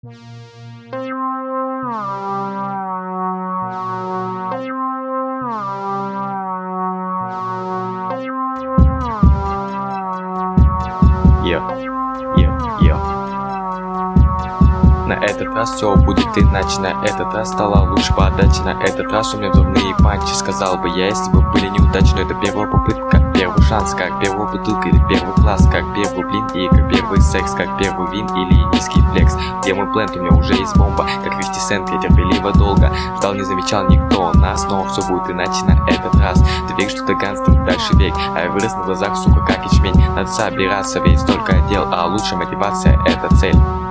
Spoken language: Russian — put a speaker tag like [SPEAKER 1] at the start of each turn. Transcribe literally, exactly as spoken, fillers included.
[SPEAKER 1] Йо, йо, йо. На этот раз все будет иначе, на этот раз стала лучше подача, на этот раз у меня взрывные панчи, сказал бы я, если бы были неудачи, но это первая попытка, как первый шанс, как первая бутылка или первый класс, как первый блин и как первый секс, как первый вин или низкий флекс. Где мой плент, у меня уже есть бомба, как фифти сент, я терпеливо долго ждал, не замечал никто нас, но все будет иначе на этот раз. Ты веришь, что ты гангстер, дальше век, а я вырос на глазах, сука, как ячмень. Надо собираться, ведь столько дел, а лучшая мотивация — это цель.